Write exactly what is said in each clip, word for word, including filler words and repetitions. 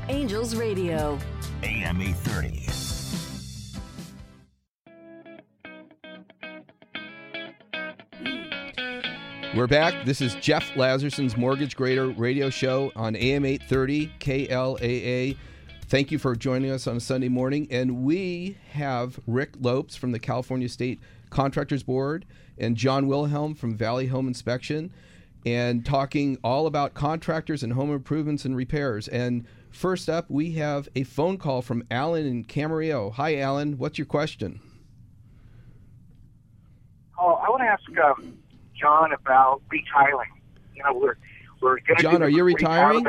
Angels Radio. A M eight thirty. We're back. This is Jeff Lazerson's Mortgage Grader radio show on A M eight thirty K L A A. Thank you for joining us on a Sunday morning. And we have Rick Lopes from the California State Contractors Board and John Wilhelm from Valley Home Inspection, and talking all about contractors and home improvements and repairs. And first up, we have a phone call from Alan in Camarillo. Hi, Alan. What's your question? Oh, I want to ask uh, John about retiling. You know, we're we're going to John, are you retiring?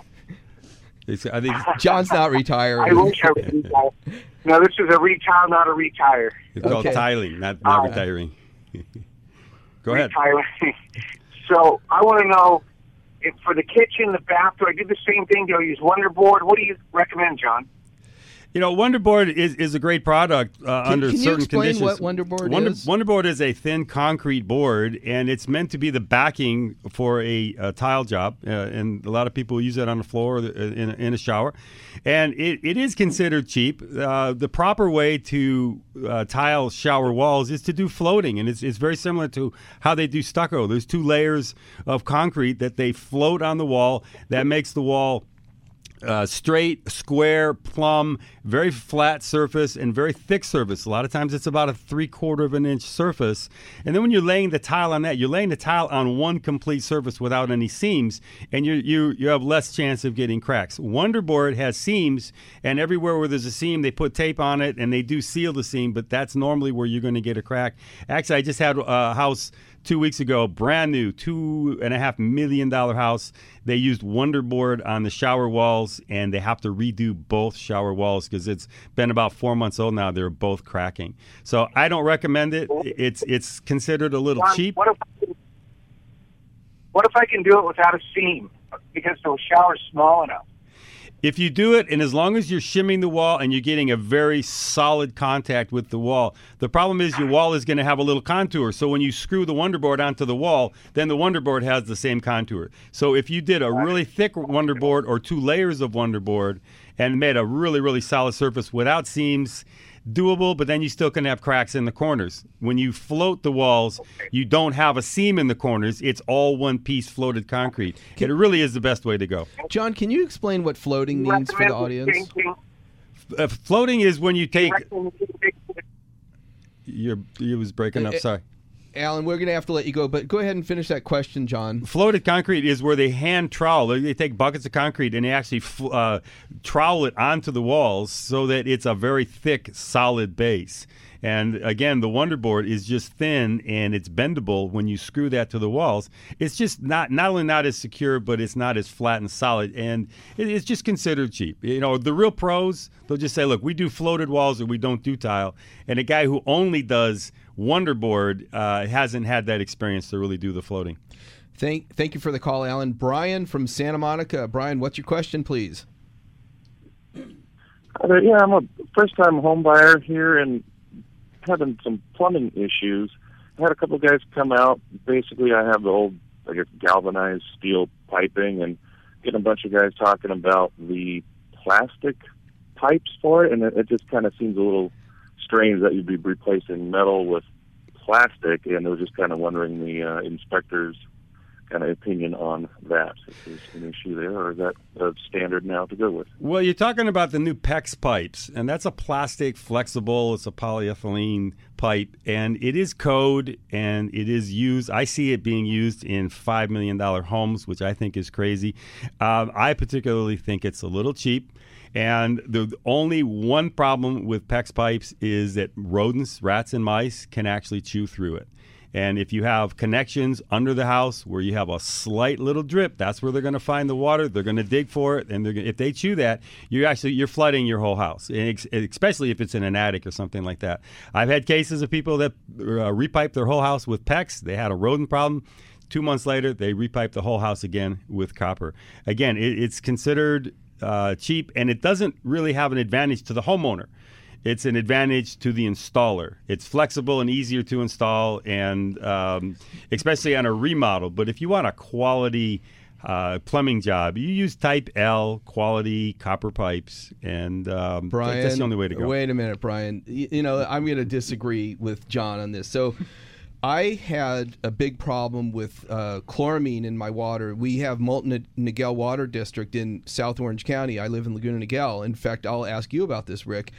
I think John's not retiring. I wish I was retired. No, this is a retile, not a retire. It's called Okay. tiling, not, not Uh, retiring. Go ahead. Retiling. So I want to know if for the kitchen, the bathroom, I do the same thing. Do I use Wonderboard? What do you recommend, John? You know, Wonderboard is, is a great product uh, Can- under can you certain explain conditions. what Wonderboard Wonder, is? Wonderboard is a thin concrete board, and it's meant to be the backing for a, a tile job. Uh, and a lot of people use it on the floor or the- in, in a shower. And it, it is considered cheap. Uh, the proper way to uh, tile shower walls is to do floating, and it's, it's very similar to how they do stucco. There's two layers of concrete that they float on the wall that makes the wall Uh, straight, square, plumb, very flat surface, and very thick surface. A lot of times it's about a three quarter of an inch surface. And then when you're laying the tile on that, you're laying the tile on one complete surface without any seams, and you you you have less chance of getting cracks. Wonderboard has seams, and everywhere where there's a seam, they put tape on it, and they do seal the seam, but that's normally where you're going to get a crack. Actually, I just had a house two weeks ago, brand new, two and a half million dollar house. They used Wonderboard on the shower walls, and they have to redo both shower walls because it's been about four months old now. They're both cracking. So I don't recommend it. It's it's considered a little John, cheap. What if, I can, what if I can do it without a seam because the shower's small enough? If you do it, and as long as you're shimming the wall and you're getting a very solid contact with the wall, the problem is your wall is going to have a little contour. So when you screw the Wonderboard onto the wall, then the Wonderboard has the same contour. So if you did a really thick Wonderboard or two layers of Wonderboard and made a really, really solid surface without seams, doable, but then you still can have cracks in the corners. When you float the walls, you don't have a seam in the corners. It's all one piece floated concrete. It really is the best way to go. John, can you explain what floating You means for the recommend audience? changing- Uh, floating is when you you take. recommend changing- Your, it was breaking up. Uh, Sorry. Alan, we're going to have to let you go, but go ahead and finish that question, John. Floated concrete is where they hand trowel. They they take buckets of concrete and they actually fl- uh, trowel it onto the walls so that it's a very thick, solid base. And again, the Wonderboard is just thin and it's bendable when you screw that to the walls. It's just not not only not as secure, but it's not as flat and solid. And it, it's just considered cheap. You know, the real pros, they'll just say, look, we do floated walls or we don't do tile. And a guy who only does Wonderboard uh, hasn't had that experience to really do the floating. Thank thank you for the call, Alan. Brian from Santa Monica. Brian, what's your question, please? Uh, yeah, I'm a first-time home buyer here and having some plumbing issues. I had a couple of guys come out. Basically, I have the old, I guess, galvanized steel piping, and getting a bunch of guys talking about the plastic pipes for it, and it, it just kind of seems a little strange that you'd be replacing metal with plastic, and I was just kind of wondering the uh, inspector's kind of opinion on that. If there's an issue there, or is that a standard now to go with? Well, you're talking about the new PEX pipes, and that's a plastic, flexible, it's a polyethylene pipe, and it is code, and it is used. I see it being used in five million dollars homes, which I think is crazy. Um, I particularly think it's a little cheap. And the only one problem with PEX pipes is that rodents, rats and mice, can actually chew through it. And if you have connections under the house where you have a slight little drip, that's where they're going to find the water. They're going to dig for it, and they're gonna, if they chew that, you're actually you're flooding your whole house, and ex- especially if it's in an attic or something like that. I've had cases of people that uh, repiped their whole house with PEX. They had a rodent problem. Two months later, they repiped the whole house again with copper. Again, it, it's considered uh, cheap, and it doesn't really have an advantage to the homeowner. It's an advantage to the installer. It's flexible and easier to install, and um, especially on a remodel. But if you want a quality uh, plumbing job, you use Type L quality copper pipes, and um, Brian, that's the only way to go. Wait a minute, Brian. You, you know, I'm going to disagree with John on this. So I had a big problem with uh, chloramine in my water. We have Molten Niguel Water District in South Orange County. I live in Laguna Niguel. In fact, I'll ask you about this, Rick.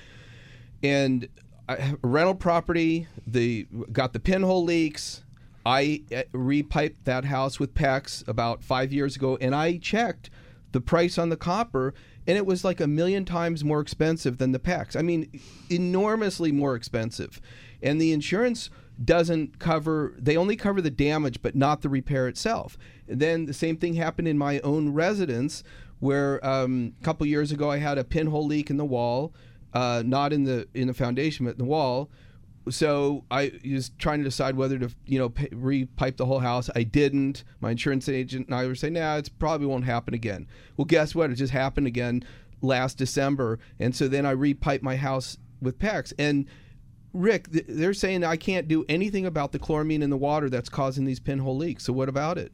And I have a rental property, the got the pinhole leaks. I repiped that house with PEX about five years ago, and I checked the price on the copper, and it was like a million times more expensive than the PEX. I mean, enormously more expensive. And the insurance doesn't cover, they only cover the damage, but not the repair itself. And then the same thing happened in my own residence, where um, a couple years ago I had a pinhole leak in the wall, uh, not in the in the foundation, but in the wall. So I was trying to decide whether to, you know, pay, re-pipe the whole house. I didn't. My insurance agent and I were saying, nah, it probably won't happen again. Well, guess what? It just happened again last December. And so then I re-piped my house with PEX. And Rick, they're saying I can't do anything about the chloramine in the water that's causing these pinhole leaks. So what about it?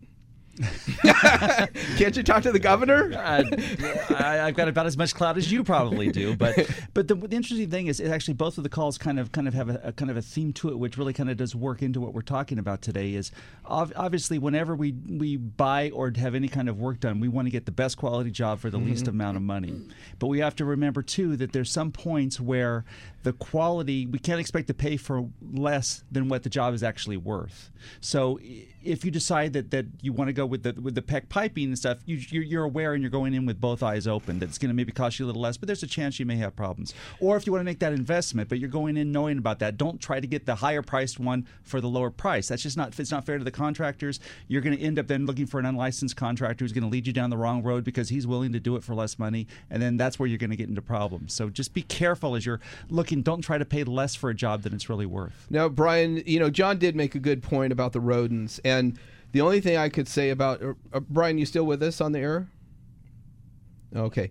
Can't you talk to the governor? uh, I, I've got about as much clout as you probably do, but but the, the interesting thing is, it actually both of the calls kind of kind of have a, a kind of a theme to it, which really kind of does work into what we're talking about today. Is ov- obviously whenever we we buy or have any kind of work done, we want to get the best quality job for the mm-hmm. least amount of money. But we have to remember too that there's some points where the quality, we can't expect to pay for less than what the job is actually worth. So if you decide that, that you want to go with the with the PEX piping and stuff, you, you're, you're aware and you're going in with both eyes open that it's going to maybe cost you a little less, but there's a chance you may have problems. Or if you want to make that investment, but you're going in knowing about that, don't try to get the higher priced one for the lower price. That's just not, it's not fair to the contractors. You're going to end up then looking for an unlicensed contractor who's going to lead you down the wrong road because he's willing to do it for less money, and then that's where you're going to get into problems. So just be careful as you're looking. Don't try to pay less for a job than it's really worth. Now, Brian, you know, John did make a good point about the rodents, and the only thing I could say about uh, uh, Brian, you still with us on the air? Okay.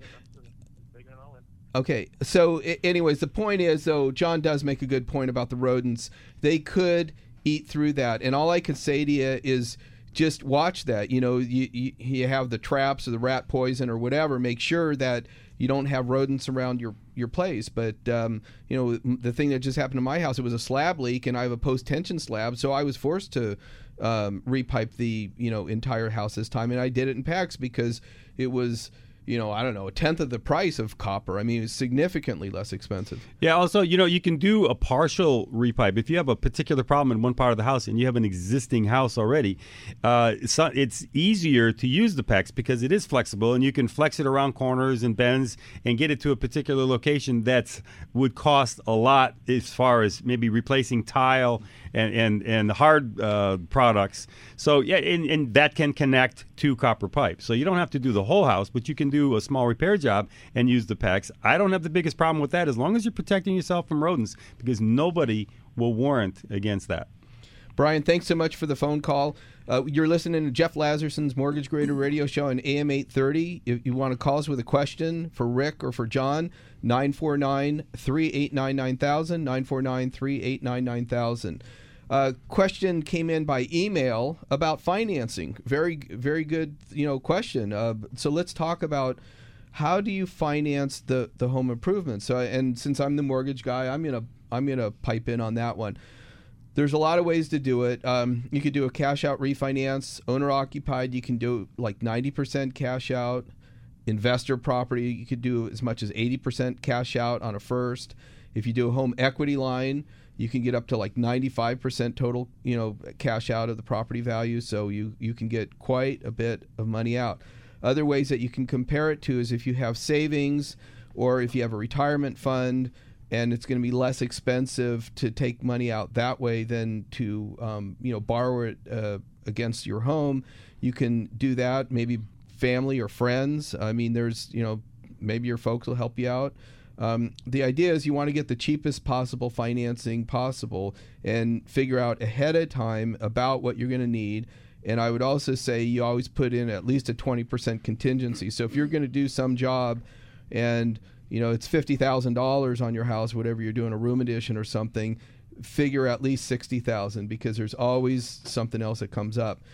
Okay. So, I- anyways, the point is, though, John does make a good point about the rodents. They could eat through that, and all I could say to you is just watch that. You know, you you, you have the traps or the rat poison or whatever. Make sure that you don't have rodents around your your place. But um, you know, the thing that just happened to my house, it was a slab leak, and I have a post tension slab, so I was forced to um, repipe the you know entire house this time, and I did it in PEX because it was, you know, I don't know, a tenth of the price of copper. I mean, it's significantly less expensive. Yeah, also, you know, you can do a partial repipe. If you have a particular problem in one part of the house and you have an existing house already, uh, it's, it's easier to use the PEX because it is flexible and you can flex it around corners and bends and get it to a particular location that would cost a lot as far as maybe replacing tile and, and, and hard uh, products. So, yeah, and, and that can connect to copper pipe. So you don't have to do the whole house, but you can do a small repair job and use the PEX. I don't have the biggest problem with that as long as you're protecting yourself from rodents, because nobody will warrant against that. Brian, thanks so much for the phone call. Uh, you're listening to Jeff Lazerson's Mortgage Grader radio show on A M eight thirty. If you want to call us with a question for Rick or for John, nine four nine, three eight nine, nine thousand, nine four nine, three eight nine, nine thousand. Uh, question came in by email about financing. Very, very good, you know, question. Uh, so let's talk about how do you finance the, the home improvements. So, and since I'm the mortgage guy, I'm gonna I'm gonna pipe in on that one. There's a lot of ways to do it. Um, you could do a cash out refinance, owner occupied. You can do like ninety percent cash out. Investor property, you could do as much as eighty percent cash out on a first. If you do a home equity line, you can get up to like ninety-five percent total, you know, cash out of the property value. So you, you can get quite a bit of money out. Other ways that you can compare it to is if you have savings or if you have a retirement fund, and it's going to be less expensive to take money out that way than to, um, you know, borrow it uh, against your home. You can do that. Maybe family or friends. I mean, there's, you know, maybe your folks will help you out. Um, the idea is you want to get the cheapest possible financing possible and figure out ahead of time about what you're going to need. And I would also say you always put in at least a twenty percent contingency. So if you're going to do some job and, you know, it's fifty thousand dollars on your house, whatever you're doing, a room addition or something, figure at least sixty thousand dollars because there's always something else that comes up.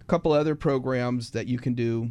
a couple other programs that you can do.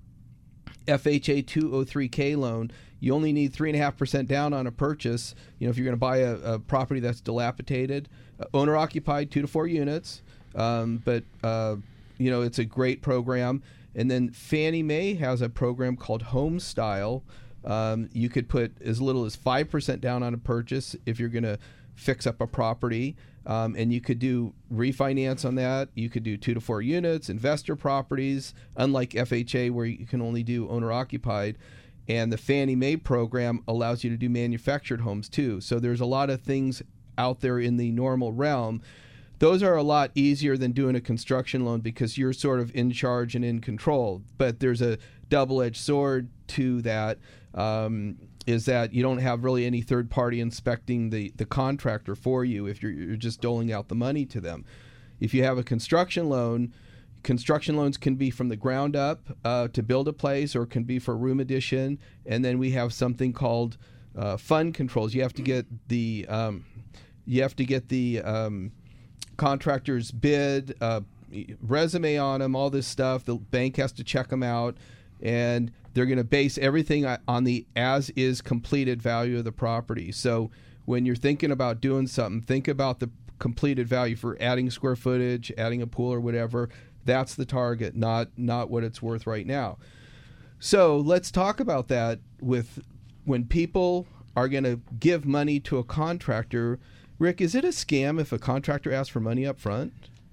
F H A two oh three K loan, you only need three point five percent down on a purchase. You know, if you're going to buy a, a property that's dilapidated, uh, owner-occupied, two to four units. Um, but, uh, you know, it's a great program. And then Fannie Mae has a program called Home Style. Um, you could put as little as five percent down on a purchase if you're going to fix up a property. Um, and you could do refinance on that. You could do two to four units, investor properties, unlike F H A where you can only do owner-occupied. And the Fannie Mae program allows you to do manufactured homes too. So there's a lot of things out there in the normal realm. Those are a lot easier than doing a construction loan because you're sort of in charge and in control. But there's a double-edged sword to that. Um, is that you don't have really any third party inspecting the, the contractor for you if you're, you're just doling out the money to them. If you have a construction loan, construction loans can be from the ground up uh, to build a place or can be for room addition. And then we have something called uh, fund controls. You have to get the um, you have to get the um, contractor's bid, uh, resume on them, all this stuff. The bank has to check them out. And they're going to base everything on the as-is completed value of the property. So when you're thinking about doing something, think about the completed value for adding square footage, adding a pool or whatever. That's the target, not not what it's worth right now. So let's talk about that with when people are going to give money to a contractor. Rick, is it a scam if a contractor asks for money up front?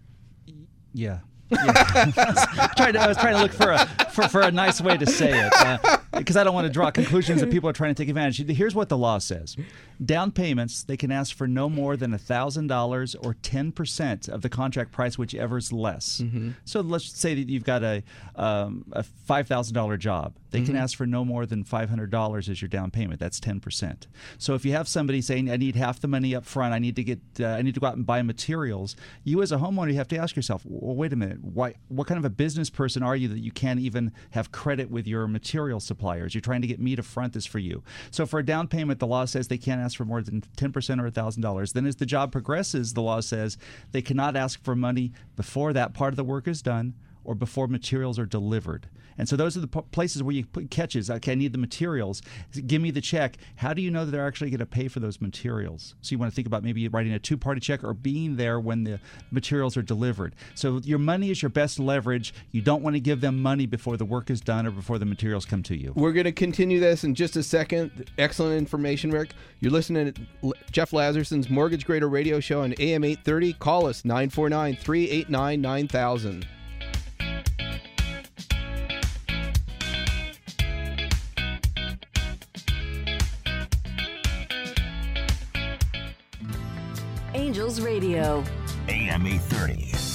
Yeah. Yeah. I, was trying to, I was trying to look for a for, for a nice way to say it because uh, I don't want to draw conclusions that people are trying to take advantage. Here's what the law says. Down payments, they can ask for no more than one thousand dollars or ten percent of the contract price, whichever is less. Mm-hmm. So let's say that you've got a, um, a five thousand dollars job. They mm-hmm. can ask for no more than five hundred dollars as your down payment. That's ten percent. So if you have somebody saying, I need half the money up front, I need to get, uh, I need to go out and buy materials, you as a homeowner, you have to ask yourself, well, wait a minute, why? What kind of a business person are you that you can't even have credit with your material suppliers? You're trying to get me to front this for you. So for a down payment, the law says they can't ask for more than ten percent or one thousand dollars. Then as the job progresses, the law says they cannot ask for money before that part of the work is done or before materials are delivered. And so those are the p- places where you put catches. Okay, I need the materials. Give me the check. How do you know that they're actually going to pay for those materials? So you want to think about maybe writing a two-party check or being there when the materials are delivered. So your money is your best leverage. You don't want to give them money before the work is done or before the materials come to you. We're going to continue this in just a second. Excellent information, Rick. You're listening to Jeff Lazerson's Mortgage Grader radio show on A M eight thirty. Call us, nine four nine, three eight nine, nine thousand. Angels Radio. A M eight thirty.